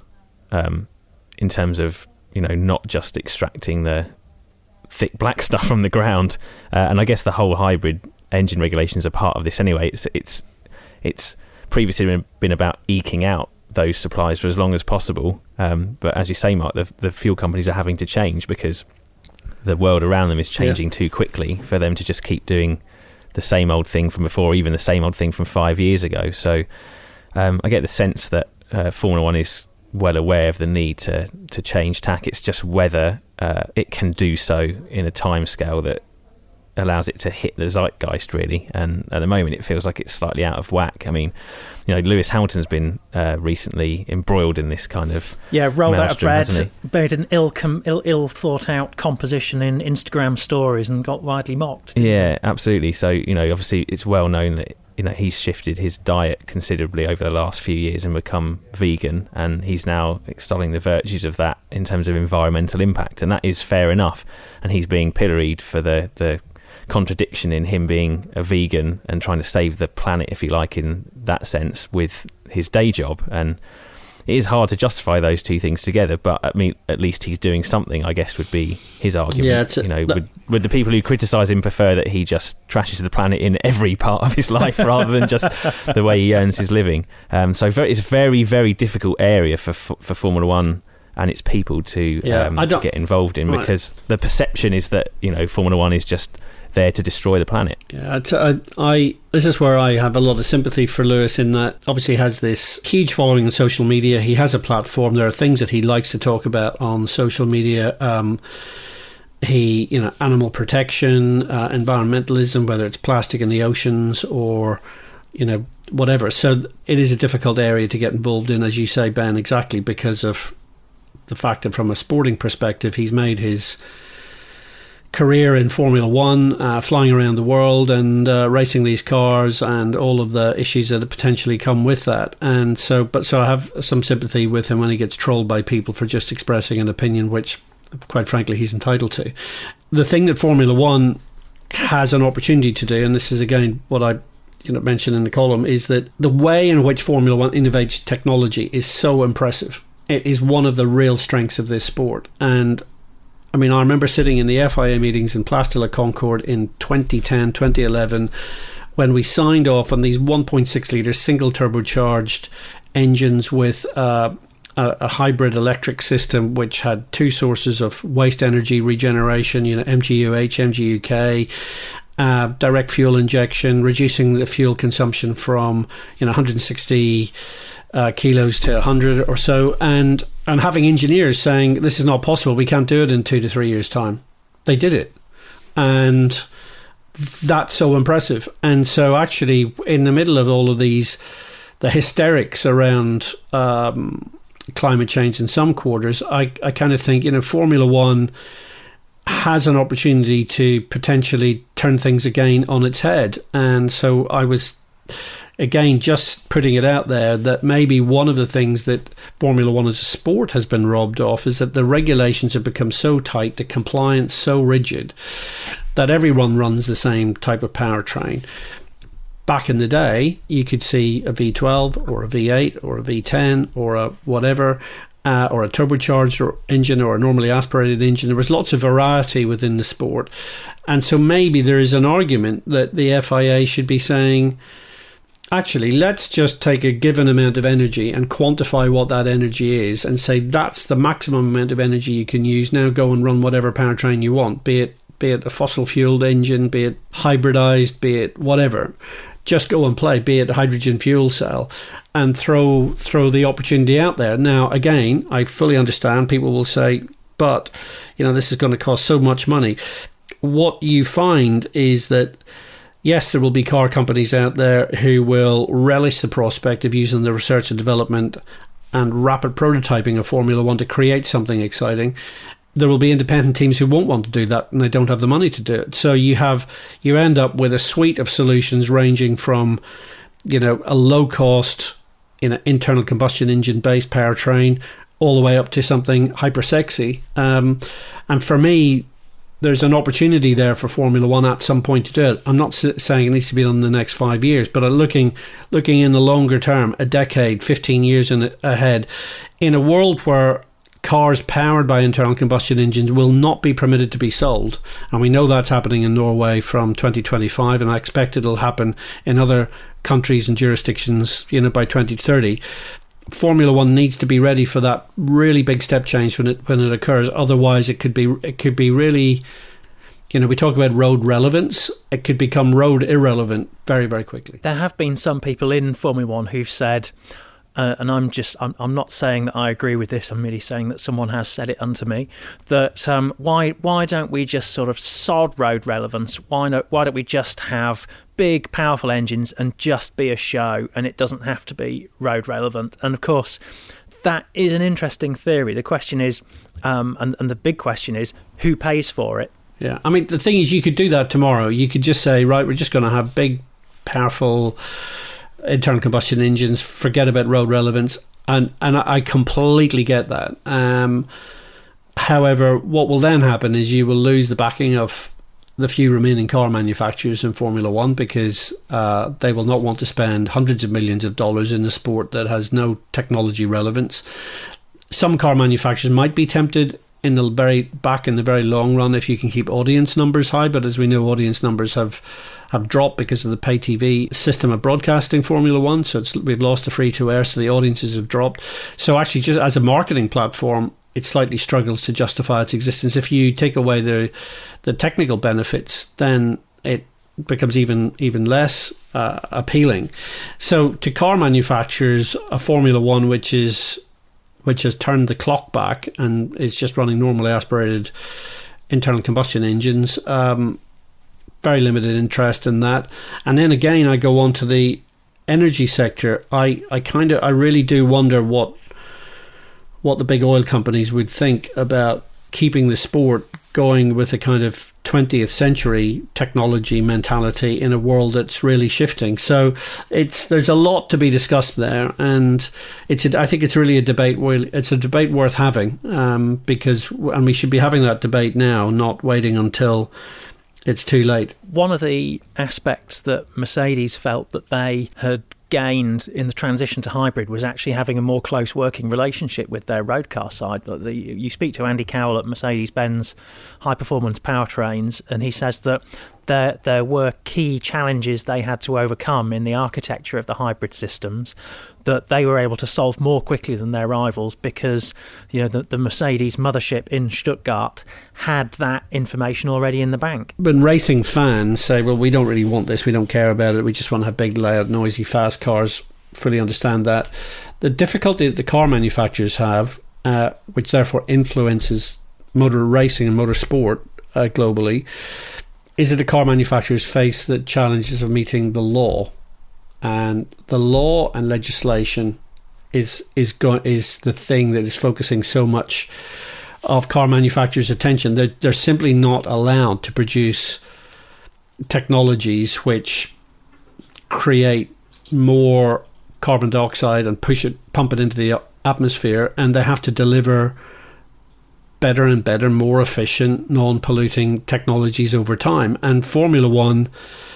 in terms of not just extracting the thick black stuff from the ground. And I guess the whole hybrid engine regulations are part of this anyway. It's previously been about eking out those supplies for as long as possible, but as you say, Mark, the fuel companies are having to change because the world around them is changing too quickly for them to just keep doing the same old thing from before, even the same old thing from 5 years ago. So I get the sense that Formula One is well aware of the need to change tack. It's just whether it can do so in a timescale that allows it to hit the zeitgeist, really. And at the moment, it feels like it's slightly out of whack. I mean, Lewis Hamilton's been recently embroiled in this kind of
rolled out of bed,
hasn't he?
made an ill thought out composition in Instagram stories and got widely mocked.
Yeah, absolutely. So obviously it's well known that he's shifted his diet considerably over the last few years and become vegan, and he's now extolling the virtues of that in terms of environmental impact, and that is fair enough. And he's being pilloried for the contradiction in him being a vegan and trying to save the planet, if you like, in that sense, with his day job. And it is hard to justify those two things together, but I mean, at least he's doing something, I guess, would be his argument. Yeah, would the people who criticise him prefer that he just trashes the planet in every part of his life rather than just the way he earns his living? So it's a very, very difficult area for Formula One and its people to get involved in, because the perception is that Formula One is just there to destroy the planet.
Yeah, this is where I have a lot of sympathy for Lewis, in that obviously he has this huge following on social media. He has a platform. There are things that he likes to talk about on social media. Animal protection, environmentalism, whether it's plastic in the oceans or whatever. So it is a difficult area to get involved in, as you say, Ben, exactly because of the fact that from a sporting perspective, he's made his career in Formula One, flying around the world and racing these cars, and all of the issues that potentially come with that. And so I have some sympathy with him when he gets trolled by people for just expressing an opinion, which, quite frankly, he's entitled to. The thing that Formula One has an opportunity to do, and this is again what I mentioned in the column, is that the way in which Formula One innovates technology is so impressive. It is one of the real strengths of this sport. And I mean, I remember sitting in the FIA meetings in Place de la Concorde in 2010, 2011, when we signed off on these 1.6 litre single turbocharged engines with a hybrid electric system which had two sources of waste energy regeneration, MGUH, MGUK, direct fuel injection, reducing the fuel consumption from 160 kilos to 100 or so, and having engineers saying this is not possible, we can't do it in 2 to 3 years' time. They did it, and that's so impressive. And so actually, in the middle of all of the hysterics around climate change in some quarters, I kind of think Formula One has an opportunity to potentially turn things again on its head. And so I was, again, just putting it out there that maybe one of the things that Formula One as a sport has been robbed of is that the regulations have become so tight, the compliance so rigid, that everyone runs the same type of powertrain. Back in the day, you could see a V12 or a V8 or a V10 or a whatever, or a turbocharged engine or a normally aspirated engine. There was lots of variety within the sport. And so maybe there is an argument that the FIA should be saying, actually, let's just take a given amount of energy and quantify what that energy is and say that's the maximum amount of energy you can use. Now go and run whatever powertrain you want, be it a fossil-fueled engine, be it hybridized, be it whatever. Just go and play, be it a hydrogen fuel cell, and throw the opportunity out there. Now, again, I fully understand people will say, but, this is going to cost so much money. What you find is that, yes, there will be car companies out there who will relish the prospect of using the research and development and rapid prototyping of Formula One to create something exciting. There will be independent teams who won't want to do that, and they don't have the money to do it. So you end up with a suite of solutions ranging from, a low cost, internal combustion engine based powertrain, all the way up to something hyper sexy. And for me, there's an opportunity there for Formula One at some point to do it. I'm not saying it needs to be done in the next 5 years, but looking in the longer term, a decade, 15 years ahead, in a world where cars powered by internal combustion engines will not be permitted to be sold, and we know that's happening in Norway from 2025, and I expect it'll happen in other countries and jurisdictions, by 2030. Formula One needs to be ready for that really big step change when it occurs. Otherwise, it could be really, we talk about road relevance. It could become road irrelevant very, very quickly.
There have been some people in Formula One who've said, and I'm not saying that I agree with this. I'm merely saying that someone has said it unto me. That why don't we just sort of sod road relevance? Why don't we just have big, powerful engines and just be a show, and it doesn't have to be road relevant? And of course, that is an interesting theory. The question is, and the big question is, who pays for it?
Yeah, I mean, the thing is, you could do that tomorrow. You could just say, right, we're just going to have big, powerful internal combustion engines, forget about road relevance, and I completely get that. However, what will then happen is you will lose the backing of the few remaining car manufacturers in Formula One, because they will not want to spend hundreds of millions of dollars in a sport that has no technology relevance. Some car manufacturers might be tempted in the very long run if you can keep audience numbers high, but as we know, audience numbers have dropped because of the pay TV system of broadcasting Formula One. So we've lost the free to air, so the audiences have dropped. So actually, just as a marketing platform, it slightly struggles to justify its existence. If you take away the technical benefits, then it becomes even less appealing. So to car manufacturers, a Formula One which has turned the clock back and is just running normally aspirated internal combustion engines, very limited interest in that. And then again, I go on to the energy sector. I really do wonder what the big oil companies would think about keeping the sport going with a kind of 20th century technology mentality in a world that's really shifting. So there's a lot to be discussed there, and I think it's really a debate. It's a debate worth having, because we should be having that debate now, not waiting until it's too late.
One of the aspects that Mercedes felt that they had gained in the transition to hybrid was actually having a more close working relationship with their road car side. You speak to Andy Cowell at Mercedes-Benz High Performance Powertrains, and he says that there were key challenges they had to overcome in the architecture of the hybrid systems that they were able to solve more quickly than their rivals, because the Mercedes mothership in Stuttgart had that information already in the bank.
When racing fans say, well, we don't really want this, we don't care about it, we just want to have big, loud, noisy, fast cars, fully understand that. The difficulty that the car manufacturers have, which therefore influences motor racing and motorsport globally, is that the car manufacturers face the challenges of meeting the law. And the law and legislation is the thing that is focusing so much of car manufacturers' attention. They're simply not allowed to produce technologies which create more carbon dioxide and pump it into the atmosphere, and they have to deliver better and better, more efficient, non-polluting technologies over time. And Formula One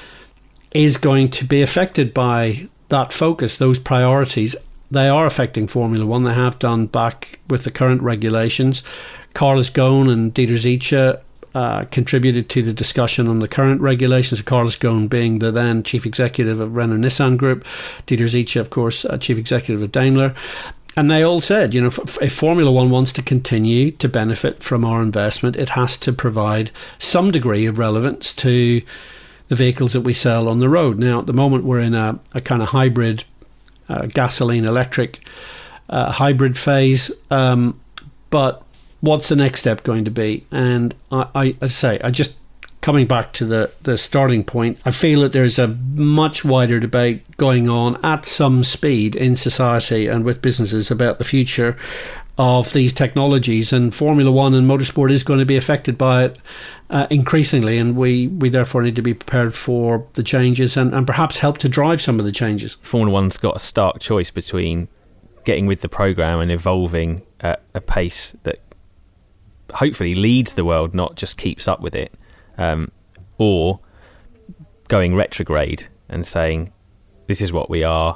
is going to be affected by that focus, those priorities. They are affecting Formula One. They have done back with the current regulations. Carlos Ghosn and Dieter Zetsche contributed to the discussion on the current regulations. Carlos Ghosn being the then chief executive of Renault-Nissan Group, Dieter Zetsche, of course, chief executive of Daimler. And they all said, if Formula One wants to continue to benefit from our investment, it has to provide some degree of relevance to the vehicles that we sell on the road. Now, at the moment, we're in a kind of hybrid, gasoline-electric hybrid phase. But what's the next step going to be? And I just coming back to the starting point, I feel that there's a much wider debate going on at some speed in society and with businesses about the future of these technologies, and Formula One and motorsport is going to be affected by it increasingly, and we therefore need to be prepared for the changes and perhaps help to drive some of the changes.
Formula One's got a stark choice between getting with the programme and evolving at a pace that hopefully leads the world, not just keeps up with it, or going retrograde and saying, this is what we are,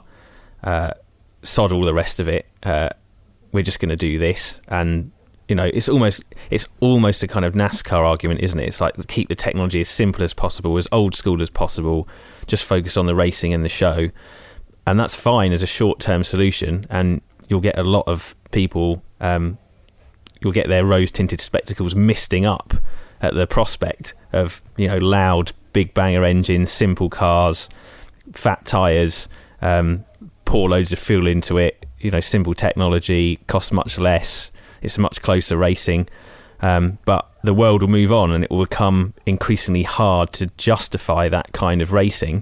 sod all the rest of it, we're just going to do this. And it's almost a kind of NASCAR argument, isn't it? It's like, keep the technology as simple as possible, as old school as possible, just focus on the racing and the show. And that's fine as a short-term solution, and you'll get a lot of people, you'll get their rose-tinted spectacles misting up at the prospect of loud big banger engines, simple cars, fat tyres, pour loads of fuel into it, simple technology, costs much less, it's a much closer racing, but the world will move on and it will become increasingly hard to justify that kind of racing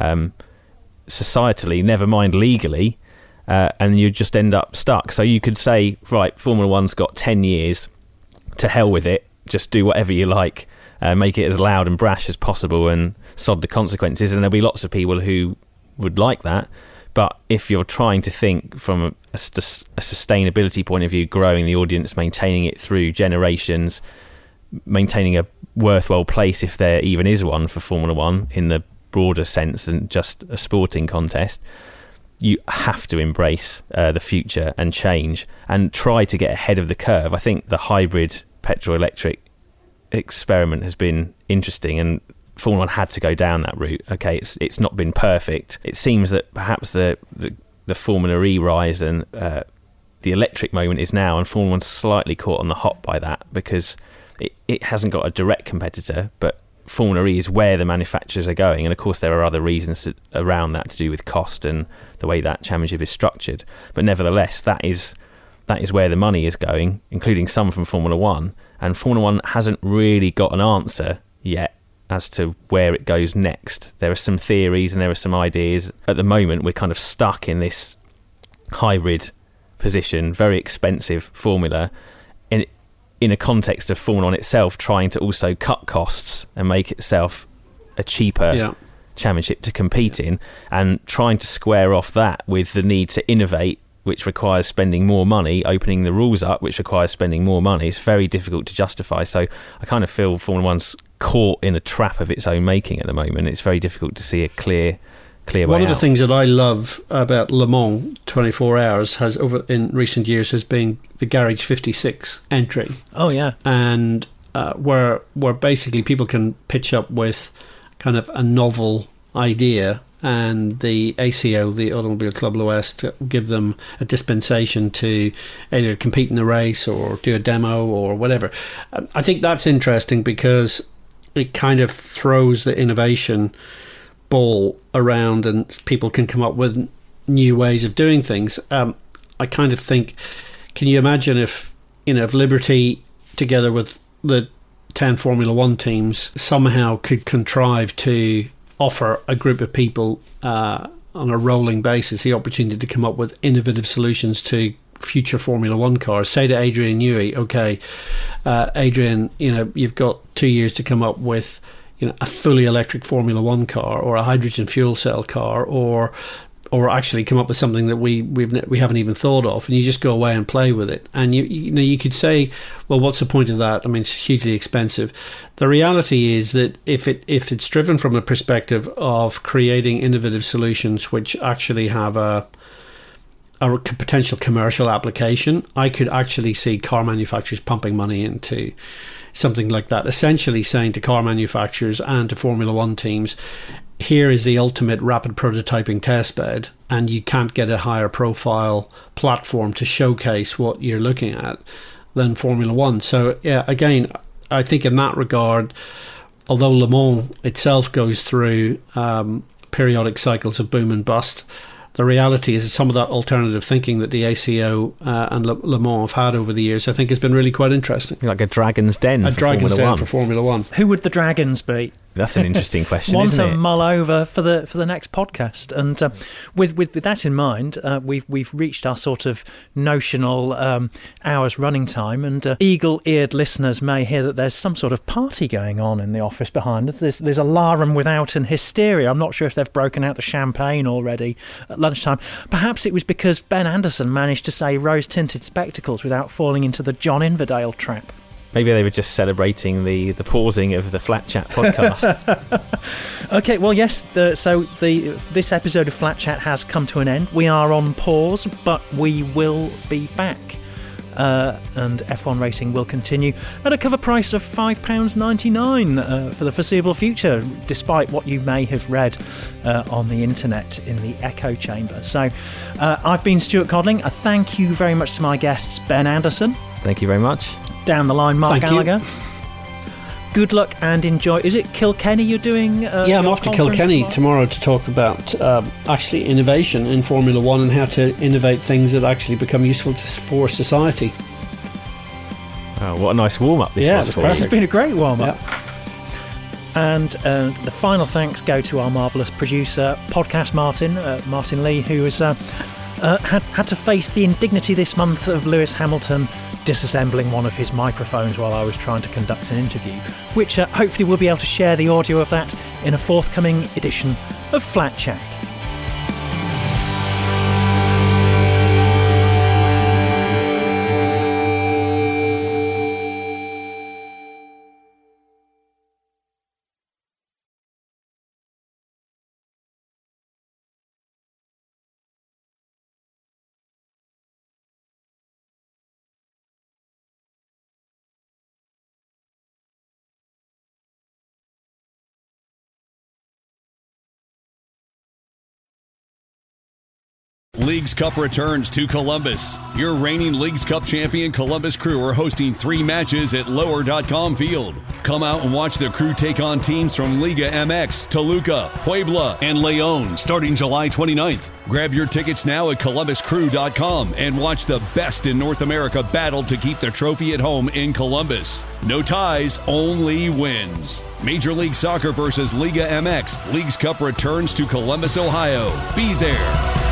societally, never mind legally, and you just end up stuck. So you could say, right, Formula One's got 10 years, to hell with it, just do whatever you like, make it as loud and brash as possible and sod the consequences, and there'll be lots of people who would like that. But if you're trying to think from a sustainability point of view, growing the audience, maintaining it through generations, maintaining a worthwhile place, if there even is one, for Formula One in the broader sense than just a sporting contest, you have to embrace the future and change and try to get ahead of the curve. I think the hybrid petrol-electric experiment has been interesting, and Formula One had to go down that route. Okay, it's not been perfect. It seems that perhaps the Formula E rise and the electric moment is now, and Formula One's slightly caught on the hop by that, because it hasn't got a direct competitor, but Formula E is where the manufacturers are going, and of course there are other reasons around that to do with cost and the way that championship is structured. But nevertheless, that is where the money is going, including some from Formula One, and Formula One hasn't really got an answer yet as to where it goes next. There are some theories and there are some ideas. At the moment, we're kind of stuck in this hybrid position, very expensive formula, in a context of Formula One itself trying to also cut costs and make itself a cheaper championship to compete in, and trying to square off that with the need to innovate, which requires spending more money, opening the rules up, which requires spending more money. It's very difficult to justify. So I kind of feel Formula One's caught in a trap of its own making at the moment. It's very difficult to see a clear way
One of
out.
the things that I love about Le Mans 24 Hours has in recent years has been the Garage 56 entry.
Oh yeah,
and where basically people can pitch up with kind of a novel idea, and the ACO, the Automobile Club l'Ouest, give them a dispensation to either compete in the race or do a demo or whatever. I think that's interesting because it kind of throws the innovation ball around and people can come up with new ways of doing things. I kind of think, can you imagine if Liberty, together with the 10 Formula One teams, somehow could contrive to offer a group of people on a rolling basis the opportunity to come up with innovative solutions to future Formula One cars. Say to Adrian Newey, okay, Adrian, you've got 2 years to come up with a fully electric Formula One car, or a hydrogen fuel cell car, or actually come up with something that we haven't even thought of, and you just go away and play with it. And you could say, well, what's the point of that? I mean, it's hugely expensive. The reality is that if it's driven from a perspective of creating innovative solutions which actually have a potential commercial application, I could actually see car manufacturers pumping money into something like that, essentially saying to car manufacturers and to Formula One teams, here is the ultimate rapid prototyping testbed, and you can't get a higher profile platform to showcase what you're looking at than Formula One. So yeah, again, I think in that regard, although Le Mans itself goes through periodic cycles of boom and bust, the reality is that some of that alternative thinking that the ACO and Le Mans have had over the years, I think, has been really quite interesting.
Like a Dragon's Den
for Formula One.
Who would the Dragons be?
That's an interesting question,
One
isn't
to
it?
mull over for the next podcast. And with that in mind, we've reached our sort of notional hours running time, and eagle-eared listeners may hear that there's some sort of party going on in the office behind us. There's alarum without and hysteria. I'm not sure if they've broken out the champagne already at lunchtime. Perhaps it was because Ben Anderson managed to say rose-tinted spectacles without falling into the John Inverdale trap.
Maybe they were just celebrating the pausing of the Flat Chat podcast.
Okay, well, yes, this episode of Flat Chat has come to an end. We are on pause, but we will be back. And F1 racing will continue at a cover price of £5.99 for the foreseeable future, despite what you may have read on the internet in the echo chamber. So I've been Stuart Codling. Thank you very much to my guests, Ben Anderson.
Thank you very much.
Down the line, Mark
Thank
Gallagher. good luck and enjoy. Is it Kilkenny you're doing?
Yeah, I'm off to Kilkenny tomorrow to talk about actually innovation in Formula One and how to innovate things that actually become useful for society.
Oh, what a nice warm-up this was for you.
It's been a great warm-up.
Yeah.
And the final thanks go to our marvellous producer, Podcast Martin, Martin Lee, who has had to face the indignity this month of Lewis Hamilton disassembling one of his microphones while I was trying to conduct an interview, which hopefully we'll be able to share the audio of that in a forthcoming edition of Flat Chat.
Leagues Cup returns to Columbus. Your reigning Leagues Cup champion Columbus Crew are hosting 3 matches at Lower.com Field. Come out and watch the Crew take on teams from Liga MX, Toluca, Puebla, and León starting July 29th. Grab your tickets now at ColumbusCrew.com and watch the best in North America battle to keep the trophy at home in Columbus. No ties, only wins. Major League Soccer versus Liga MX. Leagues Cup returns to Columbus, Ohio. Be there.